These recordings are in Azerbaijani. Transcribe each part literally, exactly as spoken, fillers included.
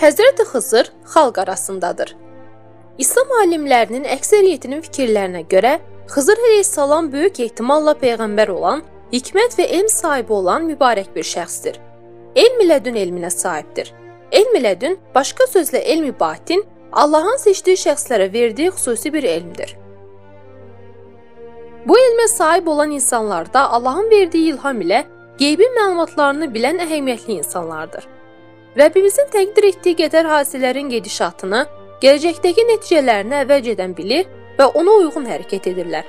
Həzrəti Xızır xalq arasındadır. İslam alimlərinin əksəriyyətinin fikirlərinə görə Xızır əleyhissalam böyük ehtimalla peyğəmbər olan, hikmət və elm sahibi olan mübarək bir şəxsdir. Elm lədün elminə sahibdir. Elm lədün, başqa sözlə elmi batin, Allahın seçdiyi şəxslərə verdiyi xüsusi bir elmdir. Bu elmə sahib olan insanlar da Allahın verdiyi ilham ilə qeybi məlumatlarını bilən əhəmiyyətli insanlardır. Rəbbimizin təqdir etdiyi qədər hadisələrin gedişatını, gələcəkdəki nəticələrini əvvəlcədən bilir və ona uyğun hərəkət edirlər.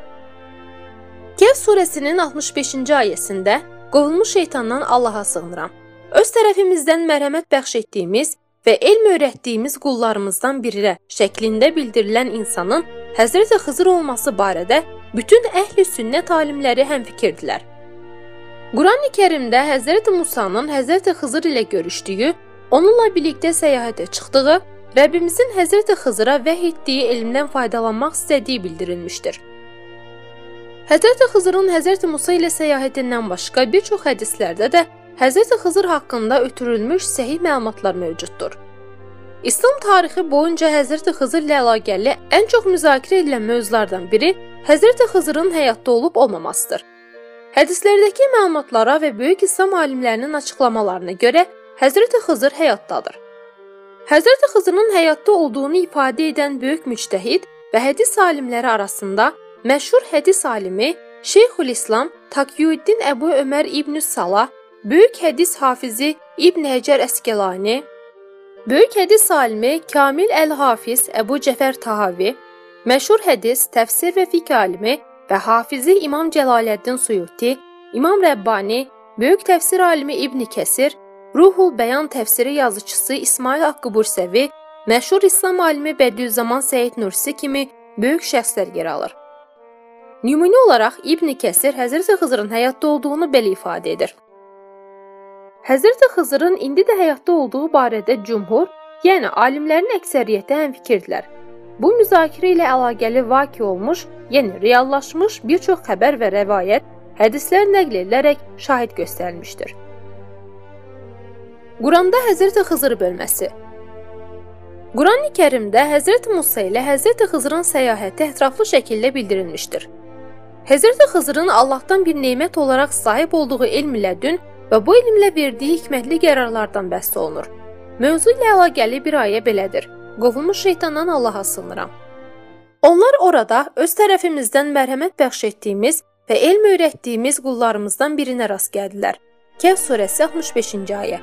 Kəhf surəsinin altmış beşinci ayəsində qovulmuş şeytandan Allaha sığınıram. Öz tərəfimizdən mərhəmət bəxş etdiyimiz və elm öyrətdiyimiz qullarımızdan birinə şəklində bildirilən insanın Həzrəti Xızır olması barədə bütün əhl-i sünnət alimləri həmfikirdirlər. Quran-ı Kərimdə Həzrəti Musanın Həzrəti Xızır ilə görüşdüyü, onunla birlikdə səyahətə çıxdığı, Rəbbimizin Həzrəti Xızıra vəhy etdiyi elmdən faydalanmaq istədiyi bildirilmişdir. Həzrəti Xızırın Həzrəti Musa ilə səyahətindən başqa bir çox hədislərdə də Həzrəti Xızır haqqında ötürülmüş səhih məlumatlar mövcuddur. İslam tarixi boyunca Həzrəti Xızır ilə əlaqəli ən çox müzakirə edilən mövzulardan biri Həzrəti Xızırın həyatda olub olmamasıdır. Hədislərdəki məlumatlara və böyük İslam alimlərinin açıqlamalarına görə Həzrəti Xızır həyatdadır. Həzrəti Xızırın həyatda olduğunu ifadə edən böyük müctəhid və hədis alimləri arasında məşhur hədis alimi Şeyxülislam Takyüddin Əbu Ömər İbn Salah, böyük hədis hafizi İbn Həcər Əsqəlani, böyük hədis alimi Kamil Əl-Hafiz Əbu Cəfər Tahavi, məşhur hədis, təfsir və fiqh alimi və hafizi İmam Cəlaləddin Suyuti, İmam Rəbbani, böyük təfsir alimi İbn Kəsir, Ruhul Bəyan təfsiri yazıçısı İsmail Haqqı Bursəvi, məşhur İslam alimi Bədiüzzaman Səid Nursi kimi böyük şəxslər yer alır. Nümunə olaraq İbn Kəsir Həzrəti Xızırın həyatda olduğunu belə ifadə edir. Həzrəti Xızırın indi də həyatda olduğu barədə cümhur, yəni alimlərin əksəriyyəti həmfikirdirlər. Bu müzakirə ilə əlaqəli vaqe olmuş, yəni reallaşmış bir çox xəbər və rəvayət, hədislər nəql edilərək şahid göstərilmişdir. Quranda Həzrəti Xızır bölməsi. Quran-ı Kərimdə Həzrəti Musa ilə Həzrəti Xızırın səyahəti ətraflı şəkildə bildirilmişdir. Həzrəti Xızırın Allahdan bir nemət olaraq sahib olduğu elm lədün və bu elmlə verdiyi hikmətli qərarlardan bəhs olunur. Mövzu ilə əlaqəli bir ayə belədir. Qovulmuş şeytandan Allaha sığınıram. Onlar orada öz tərəfimizdən mərhəmət bəxş etdiyimiz və elm öyrətdiyimiz qullarımızdan birinə rast gəldilər. Kəhf surəsi altmış beşinci ayə.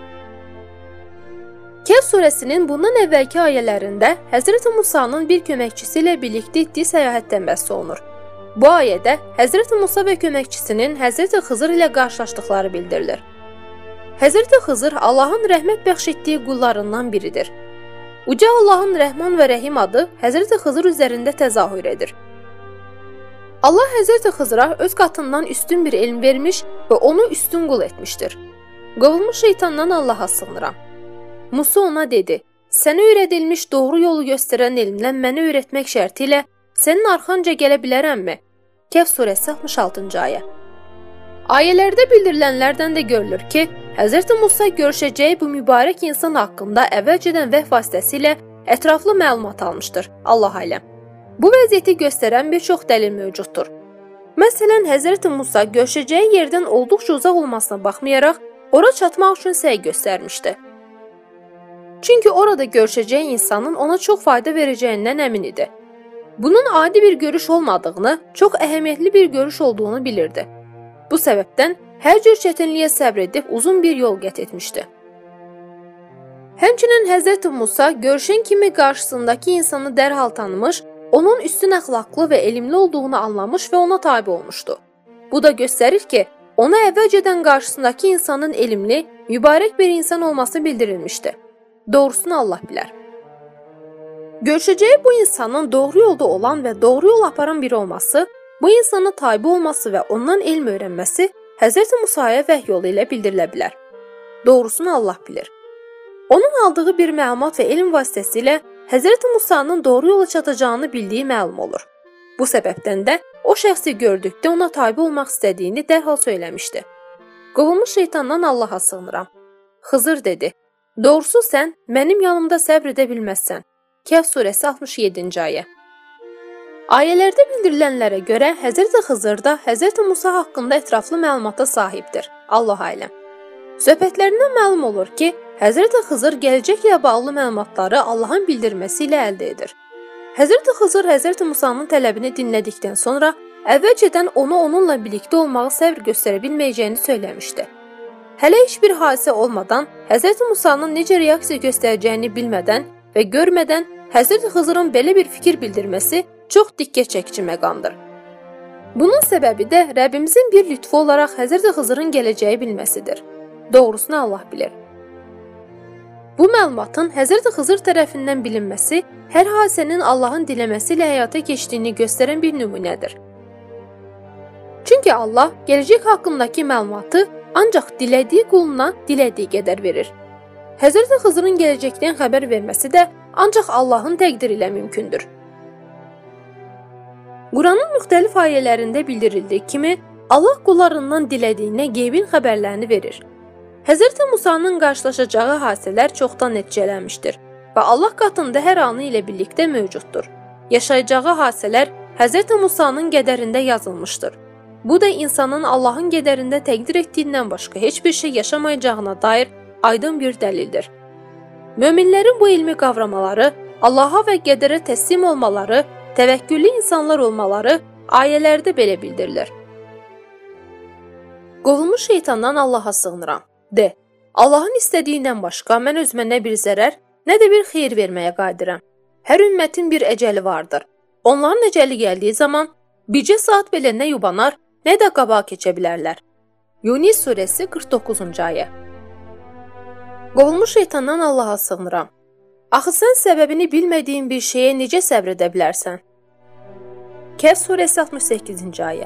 Kəhf surəsinin bundan əvvəlki ayələrində Həzrəti Musanın bir köməkçisi ilə birlikdə etdiyi səyahətdən bəhs olunur. Bu ayədə Həzrəti Musa və köməkçisinin Həzrəti Xızır ilə qarşılaşdıqları bildirilir. Həzrəti Xızır Allahın rəhmət bəxş etdiyi qullarından biridir. Uca Allahın Rəhman və Rəhim adı Həzrəti Xızır üzərində təzahür edir. Allah Həzrəti Xızıra öz qatından üstün bir elm vermiş və onu üstün qul etmişdir. Qovulmuş şeytandan Allaha sığınıram. Musa ona dedi, sənə öyrədilmiş doğru yolu göstərən elmlə mənə öyrətmək şərti ilə sənin arxanca gələ bilərəmmi? Kəhf surəsi altmış altıncı ayə. Ayələrdə bildirilənlərdən də görülür ki, Həzrəti Musa görüşəcəyi bu mübarək insan haqqında əvvəlcədən vəhy vasitəsilə ətraflı məlumat almışdır, Allah aləm. Bu vəziyyəti göstərən bir çox dəlil mövcuddur. Məsələn, Həzrəti Musa görüşəcəyi yerdən olduqca uzaq olmasına baxmayaraq, ora çatmaq üçün səy göstərmişdi. Çünki orada görüşəcəyi insanın ona çox fayda verəcəyindən əmin idi. Bunun adi bir görüş olmadığını, çox əhəmiyyətli bir görüş olduğunu bilirdi. Bu səbəbdən hər cür çətinliyə səbr edib uzun bir yol qət etmişdi. Həmçinin Həzrəti Musa görüşən kimi qarşısındakı insanı dərhal tanımış, onun üstün əxlaqlı və elmli olduğunu anlamış və ona tabe olmuşdu. Bu da göstərir ki, ona əvvəlcədən qarşısındakı insanın elmli, mübarək bir insan olması bildirilmişdi. Doğrusunu Allah bilər. Görüşəcəyi bu insanın doğru yolda olan və doğru yol aparan biri olması, bu insana tabe olması və ondan elm öyrənməsi Həzrəti Musaya vəhy yolu ilə bildirilə bilər. Doğrusunu Allah bilir. Onun aldığı bir məlumat və elm vasitəsilə Həzrəti Musanın doğru yola çatacağını bildiyi məlum olur. Bu səbəbdən də o şəxsi gördükdə ona tabe olmaq istədiyini dərhal söyləmişdi. Qovulmuş şeytandan Allaha sığınıram. Xızır dedi, Doğrusu sən mənim yanımda səbr edə bilməzsən. Kəhf surəsi altmış yeddinci ayə. Ayələrdə bildirilənlərə görə Həzrəti Xızır da Həzrəti Musa haqqında ətraflı məlumata sahibdir. Allah aləm. Söhbətlərindən məlum olur ki, Həzrəti Xızır gələcəklə bağlı məlumatları Allahın bildirməsi ilə əldə edir. Həzrəti Xızır Həzrəti Musanın tələbini dinlədikdən sonra əvvəlcədən onu onunla birlikdə olmağı səbr göstərə bilməyəcəyini söyləmişdi. Hələ heç bir hadisə olmadan, Həzrəti Musanın necə reaksiya göstərəcəyini bilmədən və görmədən Həzrəti Xızırın belə bir fikir bildirməsi çox diqqət çəkici məqamdır. Bunun səbəbi də Rəbbimizin bir lütfu olaraq Həzrəti Xızırın gələcəyi bilməsidir. Doğrusunu Allah bilir. Bu məlumatın Həzrəti Xızır tərəfindən bilinməsi hər hadisənin Allahın diləməsi ilə həyata keçdiyini göstərən bir nümunədir. Çünki Allah gələcək haqqındakı məlumatı ancaq dilədiyi quluna dilədiyi qədər verir. Həzrəti Xızırın gələcəkdən xəbər verməsi də ancaq Allahın təqdiri ilə mümkündür. Quranın müxtəlif ayələrində bildirildiyi kimi, Allah qullarından dilədiyinə qeybin xəbərlərini verir. Həzrəti Musanın qarşılaşacağı hadisələr çoxdan nəticələnmişdir və Allah qatında hər anı ilə birlikdə mövcuddur. Yaşayacağı hadisələr Həzrəti Musanın qədərində yazılmışdır. Bu da insanın Allahın qədərində təqdir etdiyindən başqa heç bir şey yaşamayacağına dair aydın bir dəlildir. Möminlərin bu ilmi qavramaları, Allaha və qədərə təslim olmaları, təvəkküllü insanlar olmaları ayələrdə belə bildirilir. Qovulmuş şeytandan Allaha sığınıram. De, Allahın istədiyindən başqa mən özümə nə bir zərər, nə də bir xeyir verməyə qadirəm. Hər ümmətin bir əcəli vardır. Onların əcəli gəldiyi zaman bircə saat belə nə yubanar, nə də qabağa keçə bilərlər. Yunus surəsi qırx doqquzuncu ayə. Qovulmuş şeytandan Allaha sığınıram. Axı sən səbəbini bilmədiyin bir şeyə necə səbr edə bilərsən? Kəhf surəsi altmış səkkizinci ayə.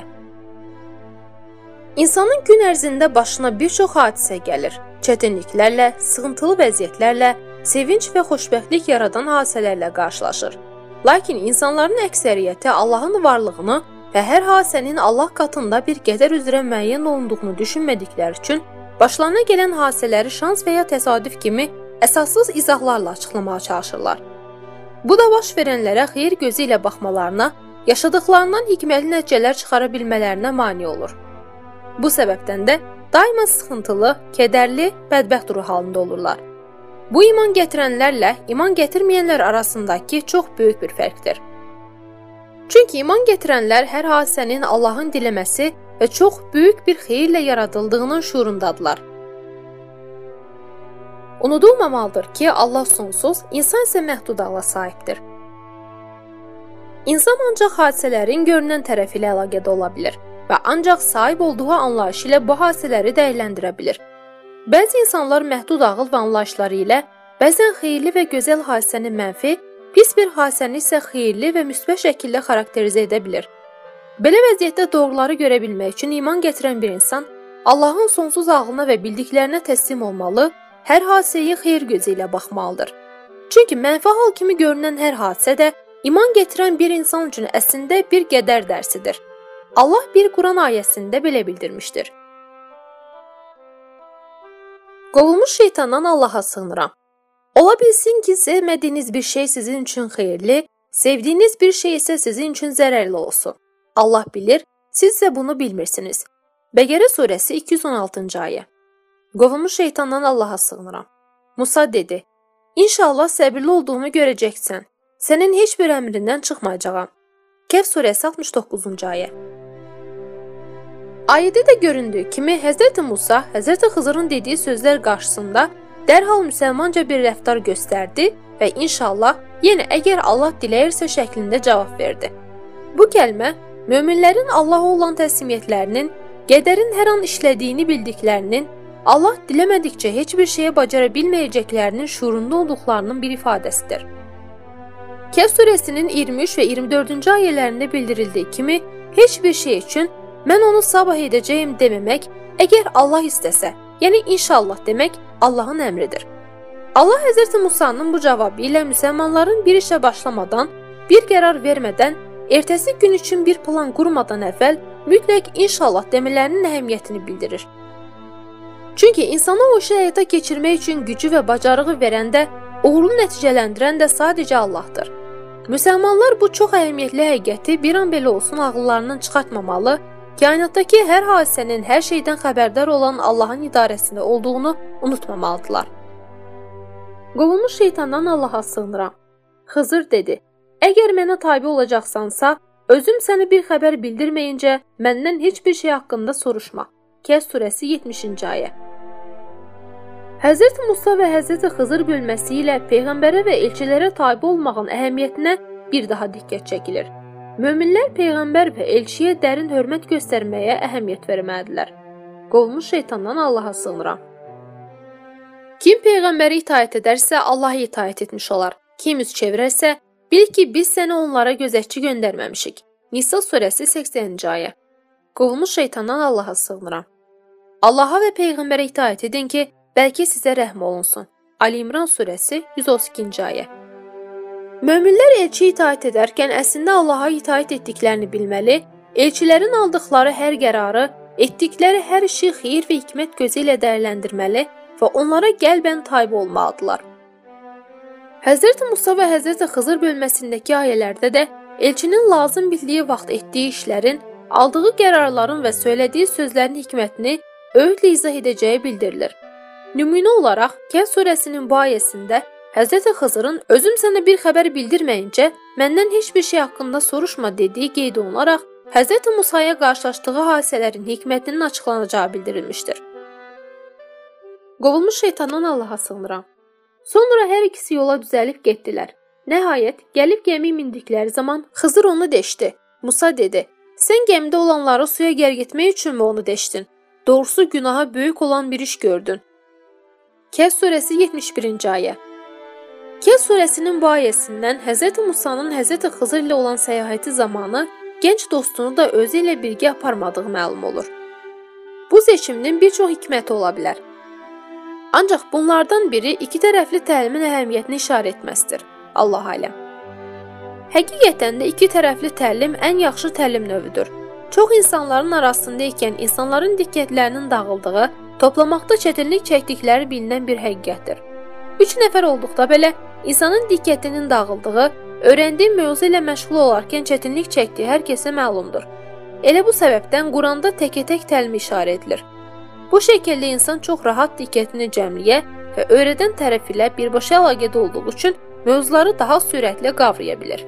İnsanın gün ərzində başına bir çox hadisə gəlir. Çətinliklərlə, sıxıntılı vəziyyətlərlə, sevinç və xoşbəxtlik yaradan hadisələrlə qarşılaşır. Lakin insanların əksəriyyəti Allahın varlığını və hər hadisənin Allah qatında bir qədər üzrə müəyyən olunduğunu düşünmədikləri üçün başlarına gələn hadisələri şans və ya təsadüf kimi əsassız izahlarla açıqlamağa çalışırlar. Bu da baş verənlərə xeyir gözü ilə baxmalarına, yaşadıqlarından hikmətli nəticələr çıxara bilmələrinə mane olur. Bu səbəbdən də daima sıxıntılı, kədərli, bədbəxt ruh halında olurlar. Bu iman gətirənlərlə iman gətirməyənlər arasındakı çox böyük bir fərqdir. Çünki iman gətirənlər hər hadisənin Allahın diləməsi və çox böyük bir xeyirlə yaradıldığının şuurundadırlar. Unudulmamalıdır ki, Allah sonsuz, insan isə məhdud ağla sahibdir. İnsan ancaq hadisələrin görünən tərəfi ilə əlaqədə ola bilir və ancaq sahib olduğu anlayış ilə bu hadisələri dəyərləndirə bilir. Bəzi insanlar məhdud ağıl və anlayışları ilə bəzən xeyirli və gözəl hadisəni mənfi, pis bir hadisəni isə xeyirli və müsbət şəkildə xarakterizə edə bilir. Belə vəziyyətdə doğruları görə bilmək üçün iman gətirən bir insan Allahın sonsuz ağlına və bildiklərinə təslim olmalı, hər hadisəyə xeyir gözü ilə baxmalıdır. Çünki mənfi hal kimi görünən hər hadisə də iman gətirən bir insan üçün əslində bir qədər dərsidir. Allah bir Quran ayəsində belə bildirmişdir. Qovulmuş şeytandan Allaha sığınıram. Ola bilsin ki, sevmədiyiniz bir şey sizin üçün xeyirli, sevdiyiniz bir şey isə sizin üçün zərərli olsun. Allah bilir, siz isə bunu bilmirsiniz. Bəqərə surəsi iki yüz on altıncı ayə. Qovulmuş şeytandan Allaha sığınıram. Musa dedi, İnşallah səbirli olduğumu görəcəksən. Sənin heç bir əmrindən çıxmayacağam. Kəhf surəsi altmış doqquzuncu ayə. Ayədə də göründüyü kimi Həzrəti Musa, Həzrəti Xızırın dediyi sözlər qarşısında dərhal müsəlmanca bir rəftar göstərdi və inşallah yenə əgər Allah diləyirsə şəklində cavab verdi. Bu kəlmə möminlərin Allaha olan təslimiyyətlərinin, qədərin hər an işlədiyini bildiklərinin, Allah diləmədikcə heç bir şeyə bacara bilməyəcəklərinin şuurunda olduqlarının bir ifadəsidir. Kəhf surəsinin iyirmi üç və iyirmi dördüncü ayələrində bildirildiyi kimi heç bir şey üçün mən onu sabah edəcəyim deməmək, əgər Allah istəsə, yəni inşallah demək Allahın əmridir. Allah Həzrəti Musanın bu cavabı ilə müsəlmanların bir işə başlamadan, bir qərar vermədən, ertəsi gün üçün bir plan qurmadan əvvəl mütləq inşallah demələrinin əhəmiyyətini bildirir. Çünki insana o işi həyata keçirmək üçün gücü və bacarığı verən də, uğurlu nəticələndirən də sadəcə Allahdır. Müsəlmanlar bu çox əhəmiyyətli həqiqəti bir an belə olsun ağıllarından çıxartmamalı, kainatdakı hər hadisənin hər şeydən xəbərdar olan Allahın idarəsində olduğunu unutmamalıdırlar. Qovulmuş şeytandan Allaha sığınıram. Xızır dedi, əgər mənə tabi olacaqsansa, özüm sənə bir xəbər bildirməyincə məndən heç bir şey haqqında soruşma. Kəhf surəsi yetmişinci ayə. Həzrət Musa və Həzrət Xızır bölməsi ilə Peyğəmbərə və elçilərə tabi olmağın əhəmiyyətinə bir daha diqqət çəkilir. Möminlər Peyğəmbər və elçiyə dərin hörmət göstərməyə əhəmiyyət verməlidirlər. Qovulmuş şeytandan Allaha sığınıram. Kim Peyğəmbərə itaət edərsə, Allaha itaət etmiş olar. Kim üz çevirərsə, bil ki, biz səni onlara gözətçi göndərməmişik. Nisa surəsi səksəninci ayə. Qovulmuş şeytandan Allaha sığınıram. Allaha və Peyğəmbərə itaət edin ki, bəlkə sizə rəhm olunsun. Ali İmran surəsi yüz otuz ikinci ayə. Möminlər elçiyə itaət edərkən əslində Allaha itaət etdiklərini bilməli, elçilərin aldıqları hər qərarı, etdikləri hər işi xeyir və hikmət gözü ilə dəyərləndirməli və onlara qəlbən tabi olmalıdırlar. Həzrət Musa və Həzrət Xızır bölməsindəki ayələrdə də elçinin lazım bildiyi vaxt etdiyi işlərin, aldığı qərarların və söylədiyi sözlərin hikmətini öyüdlə izah edəcəyi bildirilir. Nümunə olaraq, Kəhf surəsinin bu ayəsində Həzrət Xızırın özüm sənə bir xəbər bildirməyincə məndən heç bir şey haqqında soruşma dediyi qeyd olunaraq, Həzrət Musaya qarşılaşdığı hadisələrin hikmətinin açıqlanacağı bildirilmişdir. Qovulmuş şeytandan Allaha sığınıram. Sonra hər ikisi yola düzəlib getdilər. Nəhayət, gəlib gəmi mindikləri zaman Xızır onu deşdi. Musa dedi, sən gəmidə olanları suya qərq etmək üçünmü onu deşdin? Doğrusu günaha böyük olan bir iş gördün. Kəhf surəsi yetmiş birinci ayə. Kəhf surəsinin bu ayəsindən Həzrət Musanın Həzrət Xızır ilə olan səyahəti zamanı gənc dostunu da özü ilə birgə aparmadığı məlum olur. Bu seçiminin bir çox hikməti ola bilər. Ancaq bunlardan biri iki tərəfli təlimin əhəmiyyətini işarə etməsidir. Allah aləm. Həqiqətən də iki tərəfli təlim ən yaxşı təlim növüdür. Çox insanların arasında ikən insanların diqqətlərinin dağıldığı, toplamaqda çətinlik çəkdikləri bilinən bir həqiqətdir. Üç nəfər olduqda belə insanın diqqətinin dağıldığı, öyrəndiyi mövzu ilə məşğul olarkən çətinlik çəkdiyi hər kəsə məlumdur. Elə bu səbəbdən Quranda təkə-tək təlim işarə edilir. Bu şəkildə insan çox rahat diqqətini cəmləyə və öyrədən tərəf ilə birbaşa əlaqədə olduğu üçün mövzuları daha sürətlə qavraya bilir.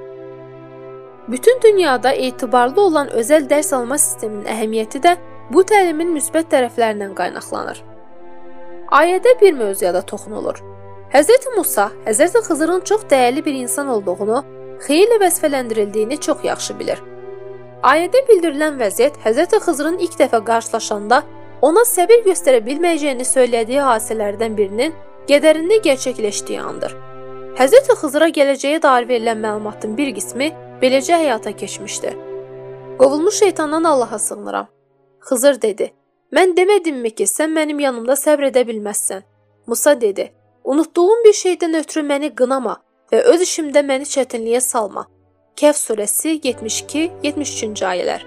Bütün dünyada etibarlı olan özəl dərs alma sisteminin əhəmiyyəti də bu təlimin müsbət tərəflərindən qaynaqlanır. Ayədə bir mövzuya da toxunulur. Həzrət Musa, Həzrət Xızırın çox dəyərli bir insan olduğunu, xeyirlə vəsfələndirildiyini çox yaxşı bilir. Ayədə bildirilən vəziyyət Həzrət Xızırın ilk dəfə qarşılaşanda ona səbir göstərə bilməyəcəyini söylediyi hadisələrdən birinin qədərində gerçəkləşdiyi andır. Həzrət Xızıra gələcəyə dair verilən məlumatın bir qismi beləcə həyata keçmişdir. Qovulmuş şeytandan Allaha sığınıram. Xızır dedi, mən demədimmi ki, sən mənim yanımda səbr edə bilməzsən? Musa dedi, unutduğum bir şeydən ötürü məni qınama və öz işimdə məni çətinliyə salma. Kəhf surəsi yetmiş iki yetmiş üçüncü ayələr.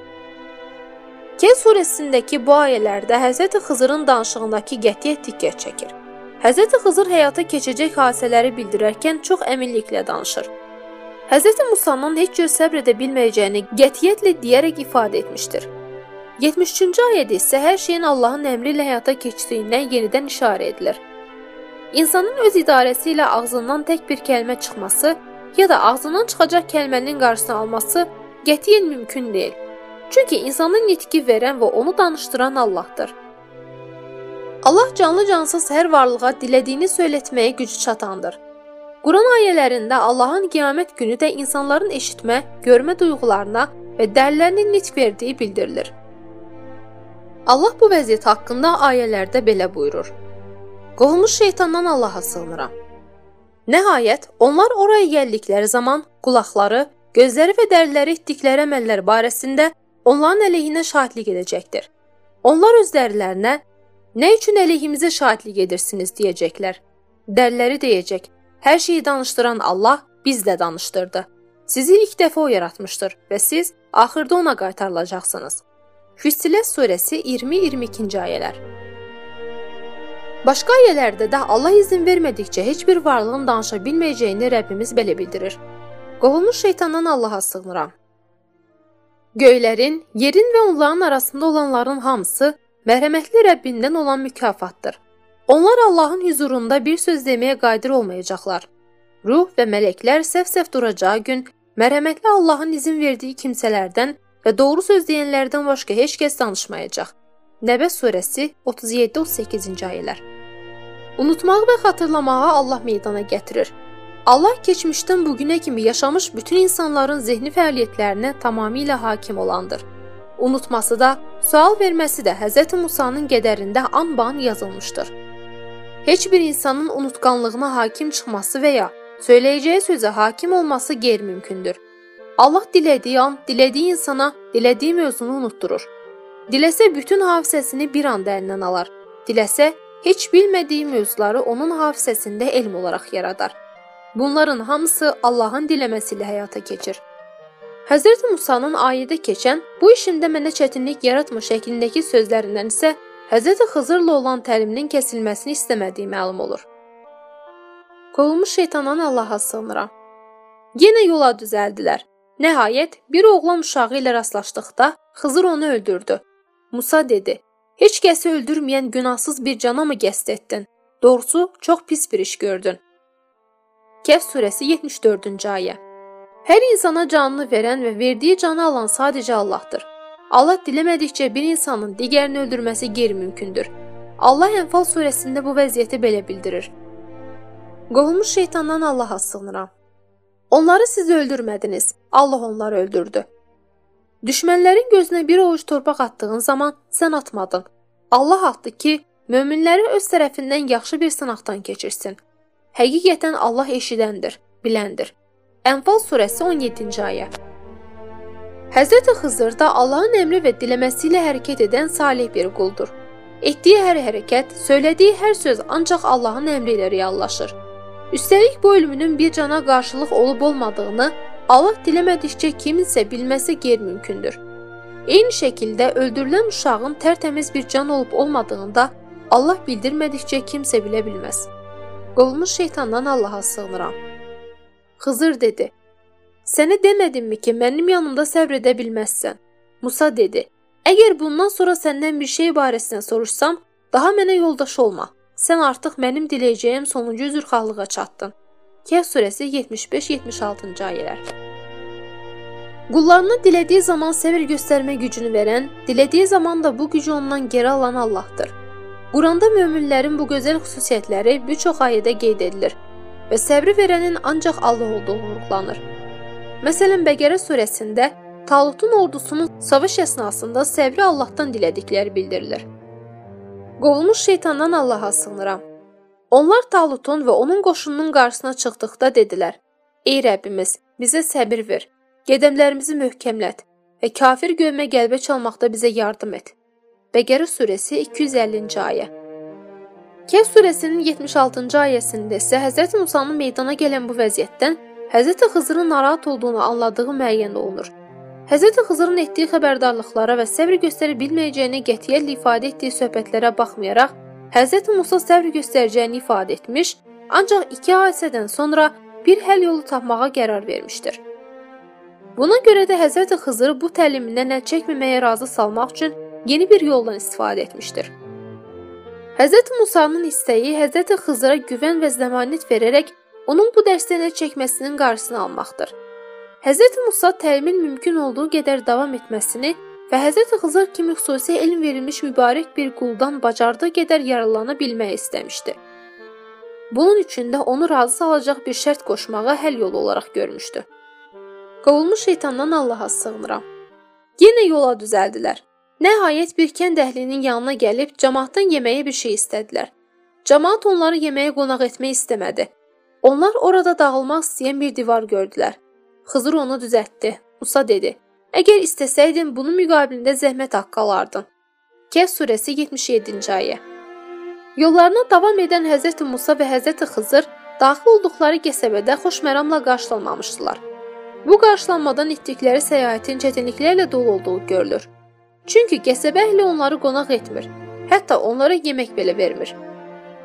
Kəhf surəsindəki bu ayələrdə Həzrət Xızırın danışığındakı qətiyyət diqqət çəkir. Həzrət Xızır həyata keçəcək hadisələri bildirərkən çox əminliklə danışır. Həzrət Musanın heç cür səbr edə bilməyəcəyini qətiyyətlə deyərək ifadə etmişdir. yetmiş üçüncü ayədə isə hər şeyin Allahın əmri ilə həyata keçdiyindən yenidən işarə edilir. İnsanın öz idarəsi ilə ağzından tək bir kəlmə çıxması ya da ağzından çıxacaq kəlmənin qarşısını alması qətiyyən mümkün deyil. Çünki insanın nitqi verən və onu danışdıran Allahdır. Allah canlı cansız hər varlığa dilədiyini söylətməyə gücü çatandır. Quran ayələrində Allahın qiyamət günü də insanların eşitmə, görmə duyğularına və dərlərini nitq verdiyi bildirilir. Allah bu vəziyyət haqqında ayələrdə belə buyurur. Qovulmuş şeytandan Allaha sığınıram. Nəhayət, onlar oraya gəldikləri zaman qulaqları, gözləri və dəriləri etdikləri əməllər barəsində onların əleyhinə şahidlik edəcəkdir. Onlar özlərilərinə, nə üçün əleyhimizə şahidlik edirsiniz deyəcəklər. Dəriləri deyəcək, hər şeyi danışdıran Allah bizlə danışdırdı. Sizi ilk dəfə o yaratmışdır və siz axırda ona qaytarılacaqsınız. Füssilet surəsi iyirmi iyirmi ikinci ayələr. Başqa ayələrdə də Allah izin vermədikcə heç bir varlığın danışa bilməyəcəyini Rəbbimiz belə bildirir. Qovulmuş şeytandan Allaha sığınıram. Göylərin, yerin və onların arasında olanların hamısı mərhəmətli Rəbbindən olan mükafatdır. Onlar Allahın huzurunda bir söz deməyə qadir olmayacaqlar. Ruh və mələklər səf-səf duracağı gün mərhəmətli Allahın izin verdiyi kimsələrdən və doğru söz deyənlərdən başqa heç kəs danışmayacaq. Nəbə surəsi otuz yeddi otuz səkkizinci ayələr. Unutmağı və xatırlamağı Allah meydana gətirir. Allah keçmişdən bugünə kimi yaşamış bütün insanların zehni fəaliyyətlərinə tamamilə hakim olandır. Unutması da, sual verməsi də Həzrəti Musanın qədərində an-ban yazılmışdır. Heç bir insanın unutqanlığına hakim çıxması və ya söyləyəcəyi sözə hakim olması qeyri-mümkündür. Allah dilədiyi an, dilədiyi insana, dilədiyi mövzunu unutdurur. Diləsə bütün hafizəsini bir anda əlindən alar. Diləsə heç bilmədiyi mövzuları onun hafizəsində elm olaraq yaradar. Bunların hamısı Allahın diləməsi ilə həyata keçir. Həzrəti Musanın ayədə keçən bu işimdə mənə çətinlik yaratma şəklindəki sözlərindən isə Həzrəti Xızırla olan təliminin kəsilməsini istəmədiyi məlum olur. Qovulmuş şeytandan Allaha sığınıram. Yenə yola düzəldilər. Nəhayət, bir oğlan uşağı ilə rastlaşdıqda Xızır onu öldürdü. Musa dedi, heç kəsi öldürməyən günahsız bir cana mı qəsd etdin? Doğrusu, çox pis bir iş gördün. Kəhf surəsi yetmiş dördüncü ayə. Hər insana canını verən və verdiyi canı alan sadəcə Allahdır. Allah diləmədikcə bir insanın digərini öldürməsi qeyri-mümkündür. Allah Ənfal surəsində bu vəziyyəti belə bildirir. Qovulmuş şeytandan Allaha sığınıram. Onları siz öldürmədiniz, Allah onları öldürdü. Düşmənlərin gözünə bir ovuc torpaq atdığın zaman sən atmadın. Allah atdı ki, möminləri öz tərəfindən yaxşı bir sınaqdan keçirsin. Həqiqətən Allah eşidəndir, biləndir. Ənfal surəsi on yeddinci ayə. Həzrəti Xızır da Allahın əmri və diləməsi ilə hərəkət edən salih bir quldur. Etdiyi hər hərəkət, söylədiyi hər söz ancaq Allahın əmri ilə reallaşır. Üstəlik bu ölümünün bir cana qarşılıq olub-olmadığını Allah diləmədikcə kiminsə bilməsi qeyri-mümkündür. Eyni şəkildə öldürülən uşağın tərtəmiz bir can olub-olmadığını da Allah bildirmədikcə kimsə bilə bilməz. Qovulmuş şeytandan Allaha sığınıram. Xızır dedi, sənə demədimmi ki, mənim yanımda səbr edə bilməzsən? Musa dedi, əgər bundan sonra səndən bir şey barəsində soruşsam, daha mənə yoldaş olma. Sən artıq mənim diləyəcəyim sonuncu üzrxahlığa çatdın. Kəhf surəsi yetmiş beş yetmiş altıncı ayələr. Qullarına dilədiyi zaman səbir göstərmə gücünü verən, dilədiyi zaman da bu gücü ondan geri alan Allahdır. Quranda möminlərin bu gözəl xüsusiyyətləri bir çox ayədə qeyd edilir və səbri verənin ancaq Allah olduğu vurğulanır. Məsələn, Bəqərə surəsində Talutun ordusunun savaş əsnasında səbri Allahdan dilədikləri bildirilir. Qovulmuş şeytandan Allaha sığınıram. Onlar Talutun və onun qoşununun qarşısına çıxdıqda dedilər, ey Rəbbimiz, bizə səbir ver, qədəmlərimizi möhkəmlət və kafir gövmə qəlbə çalmaqda bizə yardım et. Bəqərə surəsi iki yüz əllinci ayə. Kəhf surəsinin yetmiş altıncı ayəsində isə Həzrəti Musanın meydana gələn bu vəziyyətdən Həzrəti Xızırın narahat olduğunu anladığı müəyyən olunur. Həzrəti Xızırın etdiyi xəbərdarlıqlara və səbr göstərə bilməyəcəyini qətiyyətlə ifadə etdiyi söhbətlərə baxmayaraq, Həzrəti Musa səbr göstərəcəyini ifadə etmiş, ancaq iki hadisədən sonra bir həll yolu tapmağa qərar vermişdir. Buna görə də Həzrəti Xızır bu təlimindən əl çəkməməyə razı salmaq üçün yeni bir yoldan istifadə etmişdir. Həzrəti Musanın istəyi Həzrəti Xızıra güvən və zəmanət verərək onun bu dərsdən əl çəkməsinin qarşısını almaqdır. Həzrəti Musa təlimin mümkün olduğu qədər davam etməsini və Həzrəti Xızır kimi xüsusi elm verilmiş mübarək bir quldan bacardığı qədər yararlana bilməyi istəmişdi. Bunun üçün də onu razı salacaq bir şərt qoşmağa həll yolu olaraq görmüşdü. Qovulmuş şeytandan Allaha sığınıram. Yenə yola düzəldilər. Nəhayət bir kənd əhlinin yanına gəlib cəmaatdan yeməyə bir şey istədilər. Cəmaat onları yeməyə qonaq etmək istəmədi. Onlar orada dağılmaq istəyən bir divar gördülər. Xızır onu düzəltdi. Musa dedi, əgər istəsəydin bunun müqabilində zəhmət haqqı alardın. Kəhf surəsi yetmiş yeddinci ayə. Yollarına davam edən Həzrəti Musa və Həzrəti Xızır daxil olduqları qəsəbədə xoşməramla qarşılanmamışdılar. Bu qarşılanmadan etdikləri səyahətin çətinliklərlə dolu olduğu görülür. Çünki qəsəbə əhli onları qonaq etmir, hətta onlara yemək belə vermir.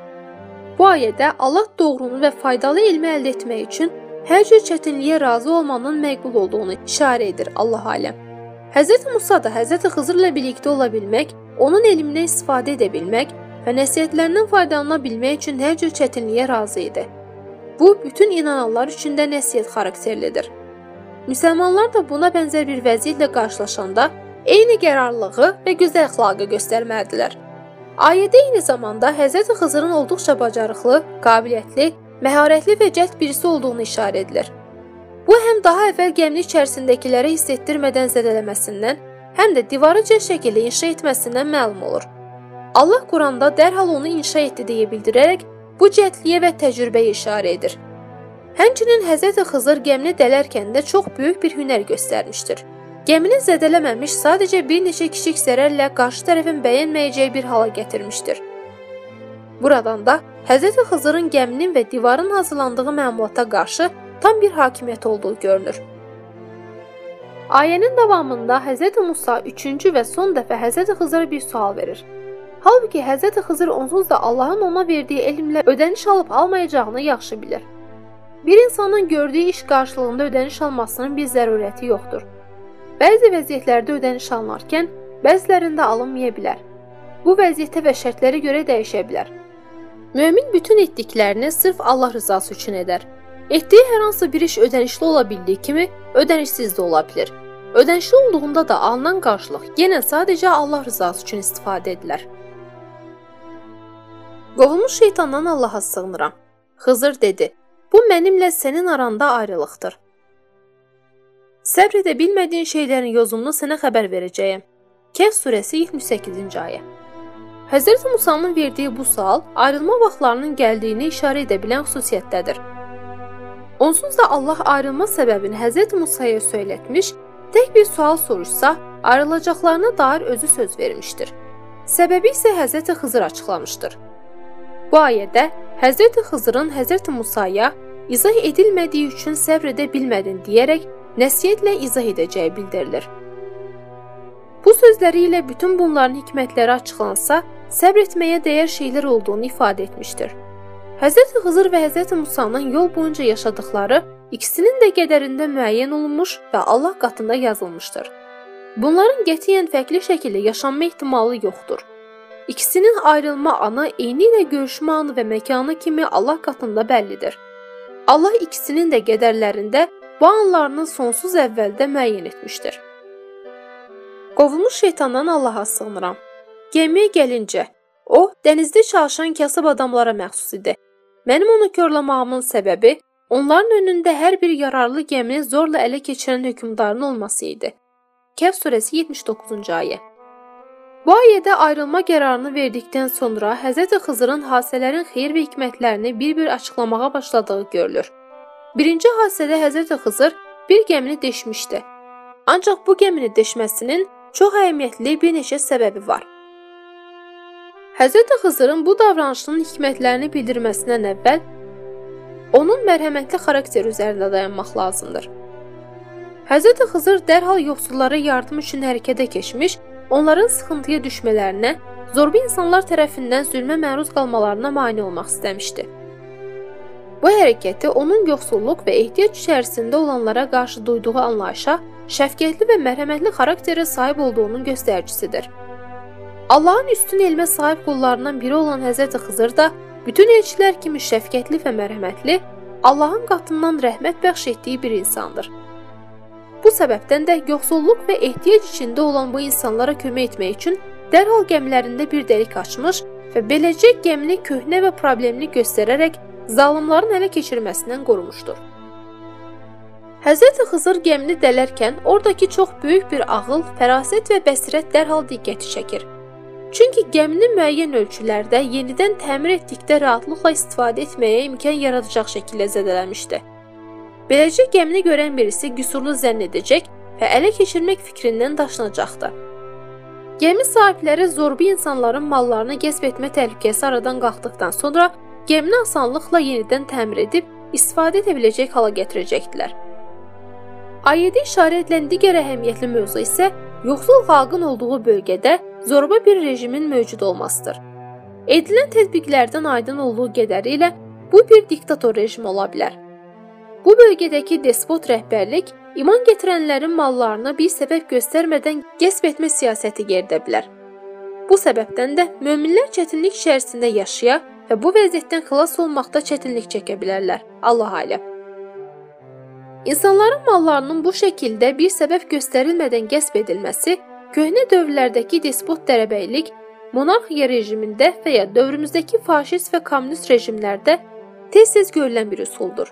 Bu ayədə Allah doğrunu və faydalı elmi əldə etmək üçün hər cür çətinliyə razı olmanın məqbul olduğunu işarə edir Allah aləm. Həzrəti Musa da Həzrəti Xızırla birlikdə ola bilmək, onun elmindən istifadə edə bilmək və nəsihətlərindən faydalana bilmək üçün hər cür çətinliyə razı idi. Bu, bütün inananlar üçün də nəsihət xarakterlidir. Müsəlmanlar da buna bənzər bir vəziyyətlə qarşılaşanda eyni qərarlılığı və gözəl əxlaqı göstərməlidirlər. Ayədə eyni zamanda Həzrəti Xızırın olduqca bacarıqlı, qabiliyyətli, məharətli və cəld birisi olduğunu işarə edilir. Bu, həm daha əvvəl gəminin içərisindəkiləri hiss etdirmədən zədələməsindən, həm də divarı cəld şəkildə inşa etməsindən məlum olur. Allah Quranda dərhal onu inşa etdi deyə bildirərək bu cəldliyə və təcrübəyə işarə edir. Həmçinin Həzrəti Xızır gəmini dələrkən də çox böyük bir hünər göstərmişdir. Gəmini zədələməmiş, sadəcə bir neçə kiçik zərərlə qarşı tərəfin bəyənməyəcəyi bir hala gətirmişdir. Buradan da Həzrəti Xızırın gəminin və divarın hazırlandığı məmulata qarşı tam bir hakimiyyət olduğu görünür. Ayənin davamında Həzrəti Musa üçüncü və son dəfə Həzrəti Xızıra bir sual verir. Halbuki Həzrəti Xızır onsuz da Allahın ona verdiyi elmlə ödəniş alıb almayacağını yaxşı bilir. Bir insanın gördüyü iş qarşılığında ödəniş almasının bir zərurəti yoxdur. Bəzi vəziyyətlərdə ödəniş alınarkən, bəzilərində alınmaya bilər. Bu vəziyyətə və şərtlərə görə dəyişə bilər. Mömin bütün etdiklərini sırf Allah rızası üçün edər. Etdiyi hər hansı bir iş ödənişli ola bildiyi kimi, ödənişsiz də ola bilir. Ödənişli olduğunda da alınan qarşılıq yenə sadəcə Allah rızası üçün istifadə edilir. Qovulmuş şeytandan Allaha sığınıram. Xızır dedi, bu mənimlə sənin aranda ayrılıqdır. Səbr edə bilmədiyin şeylərin yozumunu sənə xəbər verəcəyəm. Kəhf surəsi yetmiş səkkizinci ayə. Həzrəti Musanın verdiyi bu sual ayrılma vaxtlarının gəldiyini işarə edə bilən xüsusiyyətdədir. Onsuz da Allah ayrılma səbəbini Həzrəti Musaya söylətmiş, tək bir sual soruşsa, ayrılacaqlarına dair özü söz vermişdir. Səbəbi isə Həzrəti Xızır açıqlamışdır. Bu ayədə Həzrəti Xızırın Həzrəti Musaya izah edilmədiyi üçün səbr edə bilmədin deyərək nəsihətlə izah edəcəyi bildirilir. Bu sözləri ilə bütün bunların hikmətləri açıqlansa, səbr etməyə dəyər şeylər olduğunu ifadə etmişdir. Həzrəti Xızır və Həzrəti Musanın yol boyunca yaşadıkları ikisinin də qədərində müəyyən olunmuş və Allah qatında yazılmışdır. Bunların qətiyyən fərqli şəkildə yaşanma ehtimalı yoxdur. İkisinin ayrılma anı eyni ilə görüşmə anı və məkanı kimi Allah qatında bəllidir. Allah ikisinin də qədərlərində bu anlarını sonsuz əvvəldə müəyyən etmişdir. Qovulmuş şeytandan Allaha sığınıram. Gəmiyə gəlincə, o, dənizdə çalışan kasıb adamlara məxsus idi. Mənim onu körlamağımın səbəbi, onların önündə hər bir yararlı gəmini zorla ələ keçirən hökmdarın olması idi. Kəhf surəsi yetmiş doqquzuncu ayə. Bu ayədə ayrılma qərarını verdikdən sonra Həzrəti Xızırın hadisələrin xeyir və hikmətlərini bir-bir açıqlamağa başladığı görülür. Birinci hadisədə Həzrəti Xızır bir gəmini deşmişdi. Ancaq bu gəmini deşməsinin çox əhəmiyyətli bir neçə səbəbi var. Həzrəti Xızırın bu davranışının hikmətlərini bildirməsindən əvvəl onun mərhəmətli xarakter üzərində dayanmaq lazımdır. Həzrəti Xızır dərhal yoxsullara yardım üçün hərəkətə keçmiş, onların sıxıntıya düşmələrinə, zorba insanlar tərəfindən zülmə məruz qalmalarına mane olmaq istəmişdi. Bu hərəkəti onun yoxsulluq və ehtiyac içərisində olanlara qarşı duyduğu anlayışa, şəfqətli və mərhəmətli xarakterə sahib olduğunun göstəricisidir. Allahın üstün elmə sahib qullarından biri olan Həzrəti Xızır da bütün elçilər kimi şəfqətli və mərhəmətli, Allahın qatından rəhmət bəxş etdiyi bir insandır. Bu səbəbdən də yoxsulluq və ehtiyac içində olan bu insanlara kömək etmək üçün dərhal gəmilərində bir dəlik açmış və beləcə gəmini köhnə və problemli göstərərək zalimların ələ keçirməsindən qorumuşdur. Həzrəti Xızır gəmini dələrkən oradakı çox böyük bir ağıl, fərasət və bəsirət dərhal diqqəti çəkir. Çünki gəmini müəyyən ölçülərdə yenidən təmir etdikdə rahatlıqla istifadə etməyə imkan yaradacaq şəkildə zədələmişdi. Beləcə gəmini görən birisi qüsurlu zənn edəcək və ələ keçirmək fikrindən daşınacaqdı. Gəmi sahibləri zorba insanların mallarını qəsb etmə təhlükəsi aradan qalxdıqdan sonra gəmini asanlıqla yenidən təmir edib istifadə edə biləcək hala gətirəcəkdilər. Ayədə işarə edilən digər əhəmiyyətli mövzu isə yoxsul xalqın olduğu bölgədə zorba bir rejimin mövcud olmasıdır. Edilən tətbiqlərdən aydın olduğu qədərilə bu bir diktator rejimi ola bilər. Bu bölgədəki despot rəhbərlik iman gətirənlərin mallarını bir səbəb göstərmədən qəsb etmə siyasəti yeridə bilər. Bu səbəbdən də möminlər çətinlik içərisində yaşaya və bu vəziyyətdən xilas olmaqda çətinlik çəkə bilərlər. Allah aləm. İnsanların mallarının bu şəkildə bir səbəb göstərilmədən qəsb edilməsi köhnə dövrlərdəki despot dərəbəylik, monarxiya rejimində və ya dövrümüzdəki faşist və kommunist rejimlərdə tez-tez görülən bir üsuldur.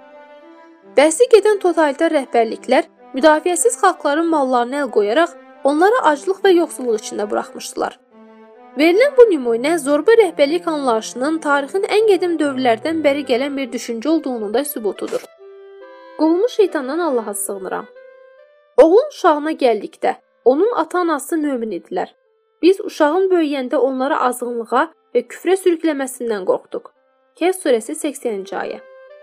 Bəhsi gedən totalitar rəhbərliklər müdafiəsiz xalqların mallarını əl qoyaraq onları aclıq və yoxsulluq içində buraxmışdılar. Verilən bu nümunə zorba rəhbərlik anlayışının tarixin ən qədim dövrlərdən bəri gələn bir düşüncə olduğunun da sübutudur. Qovulmuş şeytandan Allaha sığınıram. Oğlun uşağına gəldikdə, onun ata-anası mömin idilər. Biz uşağın böyüyəndə onları azğınlığa və küfrə sürükləməsindən qorxduq. Kehf surəsi səksəninci ayə.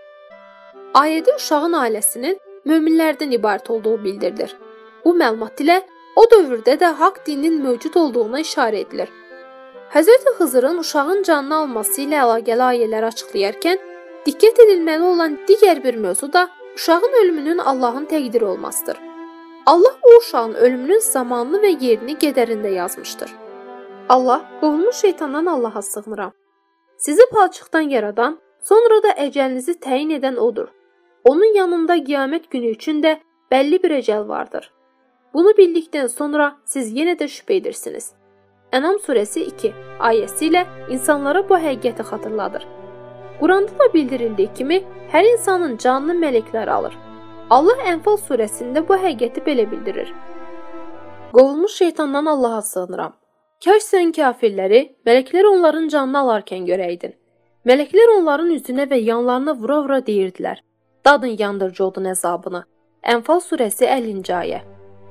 Ayədə uşağın ailəsinin möminlərdən ibarət olduğu bildirilir. Bu məlumat ilə o dövrdə də haqq dininin mövcud olduğuna işarə edilir. Həzrəti Xızırın uşağın canını alması ilə əlaqəli ayələri açıqlayarkən diqqət edilməli olan digər bir mövzu da uşağın ölümünün Allahın təqdiri olmasıdır. Allah o uşağın ölümünün zamanını və yerini qədərində yazmışdır. Allah, qovulmuş şeytandan Allaha sığınıram. Sizi palçıqdan yaradan, sonra da əcəlinizi təyin edən odur. Onun yanında qiyamət günü üçün də bəlli bir əcəl vardır. Bunu bildikdən sonra siz yenə də şübhə edirsiniz. Ənam surəsi iki ayəsi ilə insanlara bu həqiqəti xatırladır. Quranda da bildirildiyi kimi hər insanın canını mələklər alır. Allah Ənfal surəsində bu həqiqəti belə bildirir. Qovulmuş şeytandan Allaha sığınıram. Kaş sən kafirləri, mələklər onların canını alarkən görəydin. Mələklər onların üzünə və yanlarına vura-vura deyirdilər. Dadın yandırıcı odun əzabını. Ənfal surəsi əllinci ayə.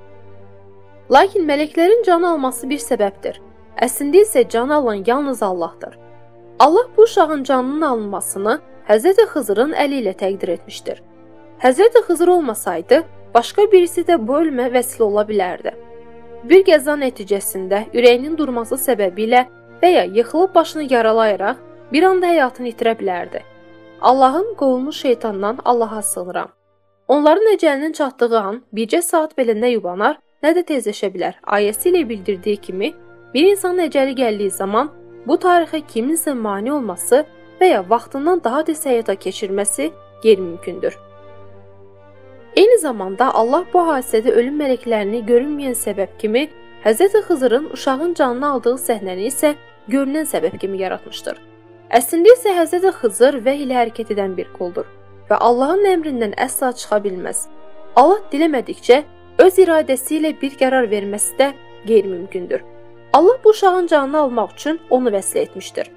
Lakin mələklərin can alması bir səbəbdir. Əslində isə can alan yalnız Allahdır. Allah bu uşağın canının alınmasını Həzrəti Xızırın əli ilə təqdir etmişdir. Həzrəti Xızır olmasaydı, başqa birisi də bu ölümə vəsilə ola bilərdi. Bir qəza nəticəsində ürəyinin durması səbəbilə və ya yıxılıb başını yaralayaraq bir anda həyatını itirə bilərdi. Allahın qovulmuş şeytandan Allaha sığınıram. Onların əcəlinin çatdığı an bircə saat belə nə yubanar, nə də tezləşə bilər. Ayəsi ilə bildirdiyi kimi, bir insanın əcəli gəldiyi zaman bu tarixə kiminsə mane olması və ya vaxtından daha tez həyata keçirməsi qeyri-mümkündür. Eyni zamanda Allah bu hadisədə ölüm mələklərini görünməyən səbəb kimi, Həzrəti Xızırın uşağın canını aldığı səhnəni isə görünən səbəb kimi yaratmışdır. Əslində isə Həzrəti Xızır vəhy ilə hərəkət edən bir quldur və Allahın əmrindən əsla çıxa bilməz. Allah diləmədikcə öz iradəsi ilə bir qərar verməsi də qeyri-mümkündür. Allah bu uşağın canını almaq üçün onu vəslə etmişdir.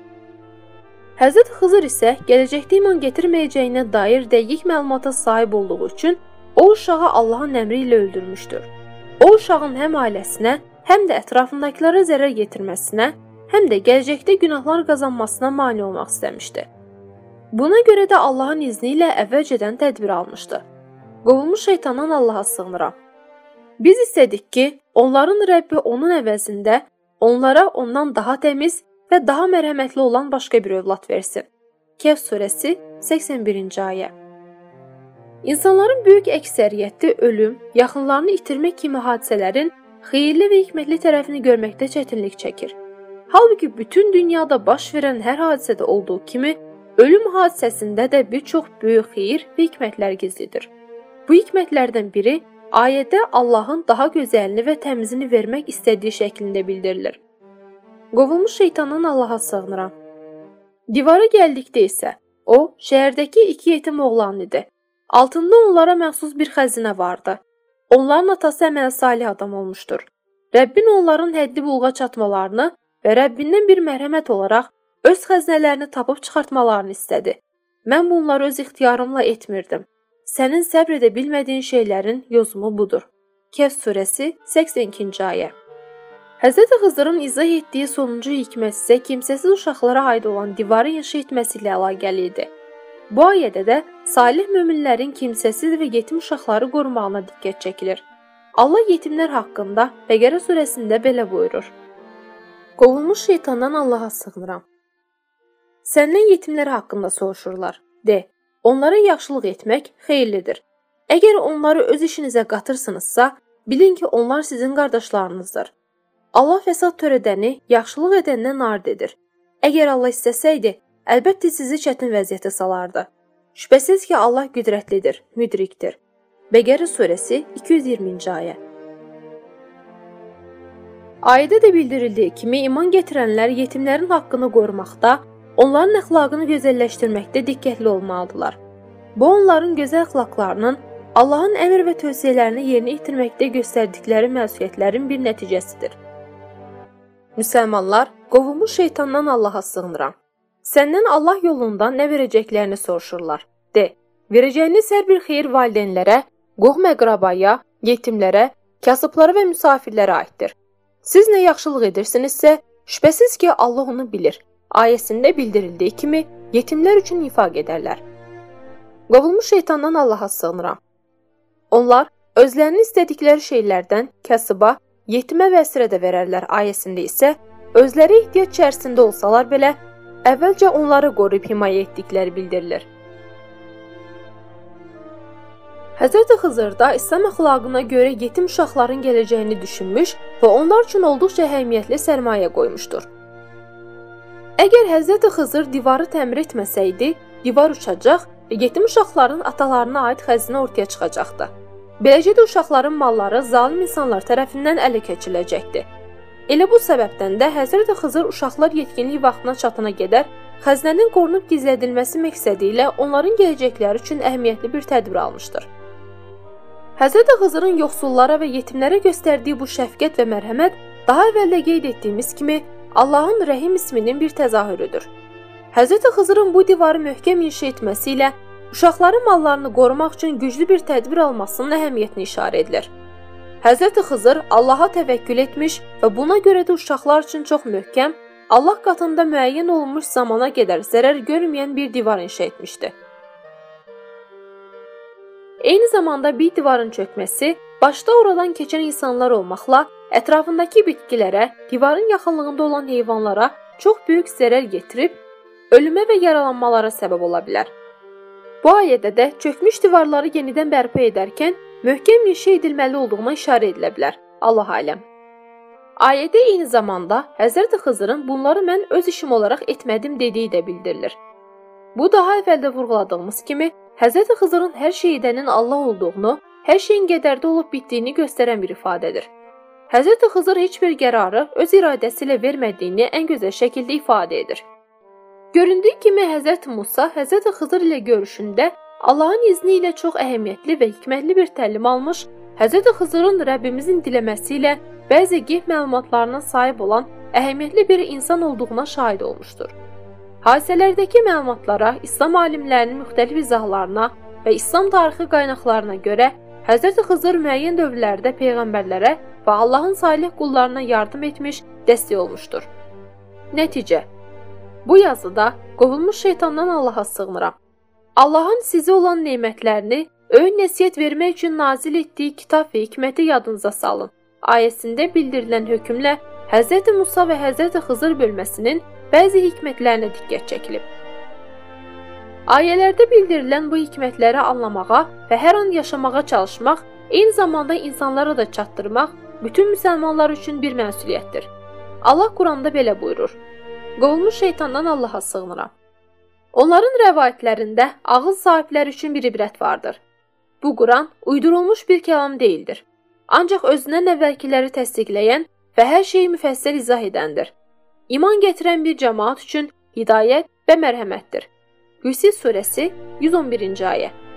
Həzrəti Xızır isə gələcəkdə iman gətirməyəcəyinə dair dəqiq məlumata sahib olduğu üçün o uşağı Allahın əmri ilə öldürmüşdür. O uşağın həm ailəsinə, həm də ətrafındakılara zərər yetirməsinə, həm də gələcəkdə günahlar qazanmasına mane olmaq istəmişdi. Buna görə də Allahın izni ilə əvvəlcədən tədbir almışdı. Qovulmuş şeytandan Allaha sığınıram. Biz istədik ki, onların Rəbbi onun əvəzində onlara ondan daha təmiz və daha mərhəmətli olan başqa bir övlad versin. Kehf surəsi səksən birinci ayə. İnsanların böyük əksəriyyəti ölüm, yaxınlarını itirmək kimi hadisələrin xeyirli və hikmətli tərəfini görməkdə çətinlik çəkir. Halbuki bütün dünyada baş verən hər hadisədə olduğu kimi, ölüm hadisəsində də bir çox böyük xeyir və hikmətlər gizlidir. Bu hikmətlərdən biri ayədə Allahın daha gözəlini və təmizini vermək istədiyi şəklində bildirilir. Qovulmuş şeytandan Allaha sığınıram. Divara gəldikdə isə, o, şəhərdəki iki yetim oğlan idi. Altında onlara məxsus bir xəzinə vardı. Onların atası əmələ salih adam olmuşdur. Rəbbin onların həddi bulğa çatmalarını və Rəbbindən bir mərhəmət olaraq öz xəzinələrini tapıb çıxartmalarını istədi. Mən bunları öz ixtiyarımla etmirdim. Sənin səbr edə bilmədiyin şeylərin yozumu budur. Kehf surəsi səksən ikinci ayə. Həzrəti Xızırın izah etdiyi sonuncu hikmət isə kimsəsiz uşaqlara aid olan divarı inşa etməsi ilə əlaqəli idi. Bu ayədə də salih möminlərin kimsəsiz və yetim uşaqları qorumağına diqqət çəkilir. Allah yetimlər haqqında Bəqərə surəsində belə buyurur. Qovulmuş şeytandan Allaha sığınıram. Səndən yetimləri haqqında soruşurlar. De, onlara yaxşılıq etmək xeyirlidir. Əgər onları öz işinizə qatırsınızsa, bilin ki, onlar sizin qardaşlarınızdır. Allah fəsad törədəni yaxşılıq edəndən nard edir. Əgər Allah istəsəydi, əlbəttə sizi çətin vəziyyətə salardı. Şübhəsiz ki, Allah qüdrətlidir, müdrikdir. Bəqərə surəsi iki yüz iyirminci ayə. Ayədə də bildirildiyi kimi iman gətirənlər yetimlərin haqqını qorumaqda, onların əxlaqını gözəlləşdirməkdə diqqətli olmalıdırlar. Bu, onların gözəl əxlaqlarının Allahın əmr və tövsiyələrini yerinə yetirməkdə göstərdikləri məsuliyyətlərin bir nəticəsidir. Müsəlmanlar, qovulmuş şeytandan Allaha sığınıram. Səndən Allah yolundan nə verəcəklərini soruşurlar. De, verəcəyiniz hər bir xeyir valideynlərə, qohum-əqrabaya, yetimlərə, kasıblara və müsafirlərə aiddir. Siz nə yaxşılıq edirsinizsə, şübhəsiz ki, Allah onu bilir. Ayəsində bildirildiyi kimi, yetimlər üçün infaq edərlər. Qovulmuş şeytandan Allaha sığınıram. Onlar özlərini istədikləri şeylərdən kasıba, yetimə və əsirə də verərlər. Ayəsində isə özləri ehtiyac içərisində olsalar belə, əvvəlcə onları qoruyub himayə etdikləri bildirilir. Həzrəti Xızır da İslam əxlaqına görə yetim uşaqların gələcəyini düşünmüş və onlar üçün olduqca əhəmiyyətli sərmayə qoymuşdur. Əgər Həzrəti Xızır divarı təmir etməsəydi, divar uçacaq və yetim uşaqların atalarına aid xəzinə ortaya çıxacaqdı. Beləcə də uşaqların malları zalim insanlar tərəfindən ələ keçiriləcəkdi. Elə bu səbəbdən də Həzrəti Xızır uşaqlar yetkinlik vaxtına çatana qədər xəzinənin qorunub gizlədilməsi məqsədi ilə onların gələcəkləri üçün əhəmiyyətli bir tədbir almışdır. Həzrəti Xızırın yoxsullara və yetimlərə göstərdiyi bu şəfqət və mərhəmət daha əvvəldə qeyd etdiyimiz kimi Allahın Rəhim isminin bir təzahürüdür. Həzrəti Xızırın bu divarı möhkəm inşa etməsi ilə uşaqların mallarını qorumaq üçün güclü bir tədbir almasının əhəmiyyətini işarə edilir. Həzrəti Xızır Allaha təvəkkül etmiş və buna görə də uşaqlar üçün çox möhkəm, Allah qatında müəyyən olunmuş zamana qədər zərər görməyən bir divar inşa etmişdi. Eyni zamanda bir divarın çökməsi, başda oradan keçən insanlar olmaqla, ətrafındakı bitkilərə, divarın yaxınlığında olan heyvanlara çox böyük zərər getirib, ölümə və yaralanmalara səbəb ola bilər. Bu ayədə də çökmüş divarları yenidən bərpa edərkən, möhkəm inşa edilməli olduğuna işarə edilə bilər. Allah aləm. Ayədə eyni zamanda Həzrəti Xızırın bunları mən öz işim olaraq etmədim dediyi də bildirilir. Bu, daha əvvəldə vurğuladığımız kimi, Həzrəti Xızırın hər şey edənin Allah olduğunu, hər şeyin qədərdə olub bitdiyini göstərən bir ifadədir. Həzrəti Xızır heç bir qərarı öz iradəsi ilə vermədiyini ən gözəl şəkildə ifadə edir. Göründüyü kimi Həzrəti Musa Həzrəti Xızır ilə görüşündə Allahın izni ilə çox əhəmiyyətli və hikmətli bir təlim almış, Həzrəti Xızırın Rəbbimizin diləməsi ilə bəzi qeyb məlumatlarına sahib olan əhəmiyyətli bir insan olduğuna şahid olmuşdur. Hadisələrdəki məlumatlara, İslam alimlərinin müxtəlif izahlarına və İslam tarixi qaynaqlarına görə Həzrəti Xızır müəyyən dövrlərdə peyğəmbərlərə və Allahın salih qullarına yardım etmiş, dəstək olmuşdur. Nəticə: bu yazıda qovulmuş şeytandan Allaha sığınıram. Allahın sizə olan nemətlərini öyün nəsihət vermək üçün nazil etdiyi kitab və hikməti yadınıza salın. Ayəsində bildirilən hökmlə Həzrəti Musa və Həzrəti Xızır bölməsinin bəzi hikmətlərinə diqqət çəkilib. Ayələrdə bildirilən bu hikmətləri anlamağa və hər an yaşamağa çalışmaq, eyni zamanda insanlara da çatdırmaq bütün müsəlmanlar üçün bir məsuliyyətdir. Allah Quranda belə buyurur: qovulmuş şeytandan Allaha sığınıram. Onların rəvayətlərində ağıl sahibləri üçün bir ibrət vardır. Bu Quran uydurulmuş bir kəlam deyildir. Ancaq özündən əvvəlkiləri təsdiqləyən və hər şeyi müfəssəl izah edəndir. İman gətirən bir cəmaat üçün hidayət və mərhəmətdir. Hüsr surəsi yüz on birinci ayə.